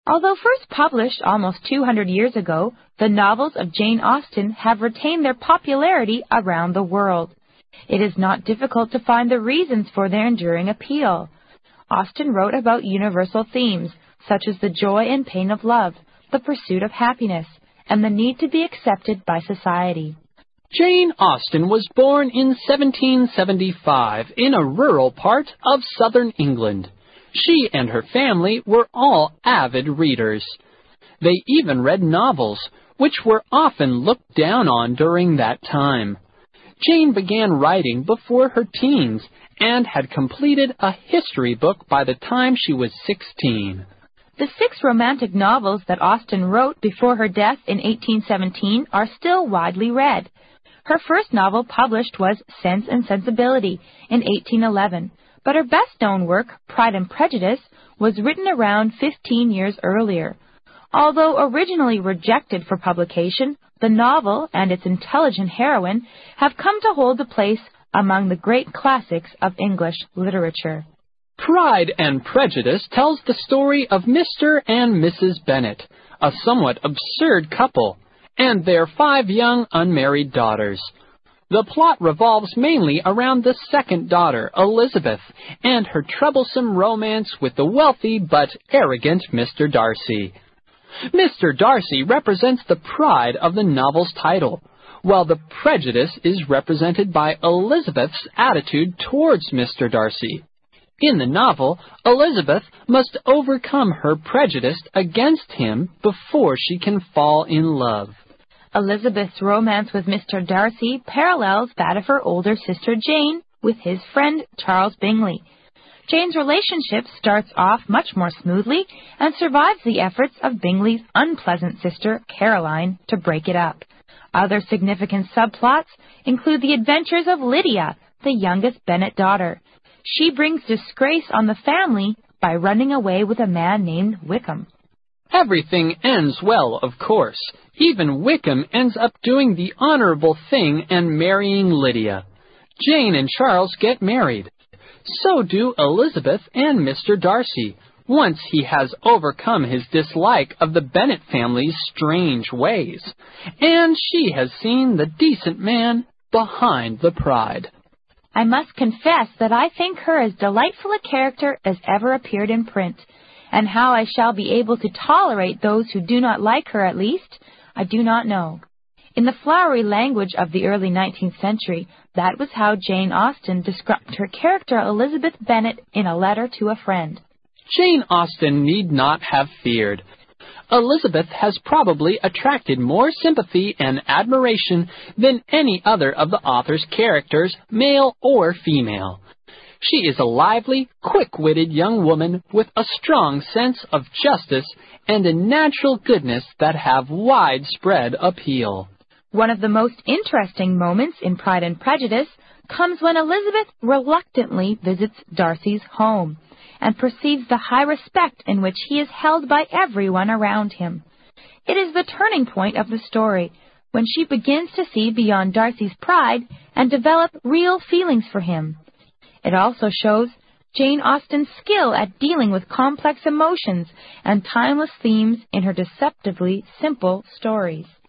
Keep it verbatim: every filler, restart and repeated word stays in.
Although first published almost two hundred years ago, the novels of Jane Austen have retained their popularity around the world. It is not difficult to find the reasons for their enduring appeal. Austen wrote about universal themes, such as the joy and pain of love, the pursuit of happiness, and the need to be accepted by society. Jane Austen was born in seventeen seventy-five in a rural part of southern England. She and her family were all avid readers. They even read novels, which were often looked down on during that time. Jane began writing before her teens and had completed a history book by the time she was sixteen. The six romantic novels that Austen wrote before her death in eighteen seventeen are still widely read. Her first novel published was Sense and Sensibility in eighteen eleven, but her best-known work, Pride and Prejudice, was written around fifteen years earlier. Although originally rejected for publication, the novel and its intelligent heroine have come to hold a place among the great classics of English literature. Pride and Prejudice tells the story of Mister and Missus Bennet, a somewhat absurd couple, and their five young unmarried daughters. The plot revolves mainly around the second daughter, Elizabeth, and her troublesome romance with the wealthy but arrogant Mister Darcy. Mister Darcy represents the pride of the novel's title, while the prejudice is represented by Elizabeth's attitude towards Mister Darcy. In the novel, Elizabeth must overcome her prejudice against him before she can fall in love. Elizabeth's romance with Mister Darcy parallels that of her older sister Jane with his friend Charles Bingley. Jane's relationship starts off much more smoothly and survives the efforts of Bingley's unpleasant sister Caroline to break it up. Other significant subplots include the adventures of Lydia, the youngest Bennet daughter. She brings disgrace on the family by running away with a man named Wickham. Everything ends well, of course. Even Wickham ends up doing the honorable thing and marrying Lydia. Jane and Charles get married. So do Elizabeth and Mister Darcy, once he has overcome his dislike of the Bennet family's strange ways, and she has seen the decent man behind the pride. I must confess that I think her as delightful a character as ever appeared in print, and how I shall be able to tolerate those who do not like her at least, I do not know. In the flowery language of the early nineteenth century, that was how Jane Austen described her character Elizabeth Bennet in a letter to a friend. Jane Austen need not have feared. Elizabeth has probably attracted more sympathy and admiration than any other of the author's characters, male or female. She is a lively, quick-witted young woman with a strong sense of justice and a natural goodness that have widespread appeal. One of the most interesting moments in Pride and Prejudice comes when Elizabeth reluctantly visits Darcy's home and perceives the high respect in which he is held by everyone around him. It is the turning point of the story, when she begins to see beyond Darcy's pride and develop real feelings for him. It also shows Jane Austen's skill at dealing with complex emotions and timeless themes in her deceptively simple stories.